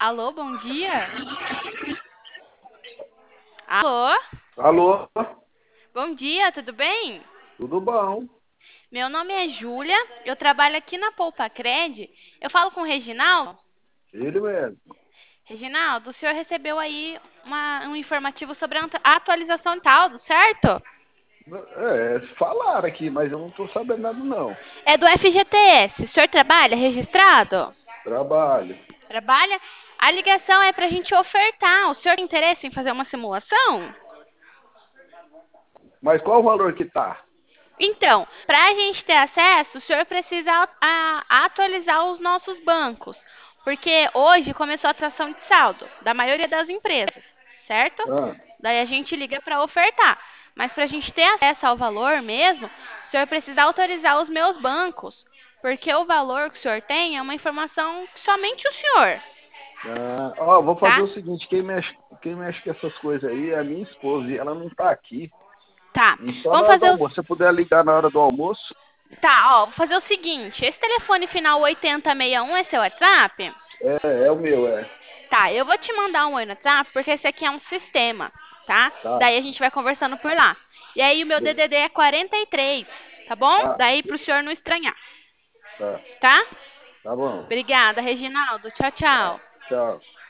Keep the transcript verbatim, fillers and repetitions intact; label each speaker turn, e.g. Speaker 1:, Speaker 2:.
Speaker 1: Alô, bom dia. Alô,
Speaker 2: Alô,
Speaker 1: bom dia, tudo bem?
Speaker 2: tudo bom?
Speaker 1: Meu nome é Júlia, eu trabalho aqui na Poupa Cred. Eu falo com o Reginaldo.
Speaker 2: Ele mesmo.
Speaker 1: Reginaldo, o senhor recebeu aí uma- um informativo sobre a ant- a atualização de saldo, certo?
Speaker 2: É, falaram aqui, mas eu não tô sabendo nada não.
Speaker 1: É do F G T S. O senhor trabalha registrado?
Speaker 2: Trabalho.
Speaker 1: Trabalha? A ligação é para a gente ofertar. O senhor tem interesse em fazer uma simulação?
Speaker 2: Mas qual o valor que tá?
Speaker 1: Então, para a gente ter acesso, o senhor precisa a- a- atualizar os nossos bancos, porque hoje começou a atração de saldo da maioria das empresas, certo?
Speaker 2: Ah,
Speaker 1: Daí a gente liga para ofertar. Mas para a gente ter acesso ao valor mesmo, o senhor precisa autorizar os meus bancos, porque o valor que o senhor tem é uma informação que somente o senhor,
Speaker 2: ah, ó, vou fazer
Speaker 1: tá?
Speaker 2: o seguinte, quem mexe, quem mexe com essas coisas aí é a minha esposa e ela não tá aqui.
Speaker 1: Tá.
Speaker 2: E só na
Speaker 1: Vamos
Speaker 2: hora do
Speaker 1: fazer o
Speaker 2: almoço. Se você puder ligar na hora do almoço,
Speaker 1: Tá, ó, vou fazer o seguinte, esse telefone final oitenta sessenta e um é seu WhatsApp?
Speaker 2: é, é o meu, é.
Speaker 1: Tá, eu vou te mandar um oi no WhatsApp, porque esse aqui é um sistema, tá?
Speaker 2: Tá,
Speaker 1: Daí a gente vai conversando por lá. E aí o meu
Speaker 2: be-
Speaker 1: D D D é quarenta e três, tá bom?
Speaker 2: tá,
Speaker 1: Daí pro senhor não estranhar,
Speaker 2: tá,
Speaker 1: tá?
Speaker 2: tá bom.
Speaker 1: Obrigada, Reginaldo. Tchau,
Speaker 2: Tá,
Speaker 1: tchau.
Speaker 2: tchau.